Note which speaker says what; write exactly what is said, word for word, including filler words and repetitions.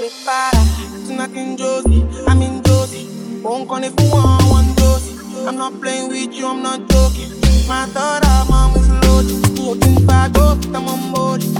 Speaker 1: para. Tonight in Josie, I'm in Josie. Won't call if you want one Josie. I'm not playing with you, I'm not joking. My thought of mom is loaded. You can back up, I'm on board.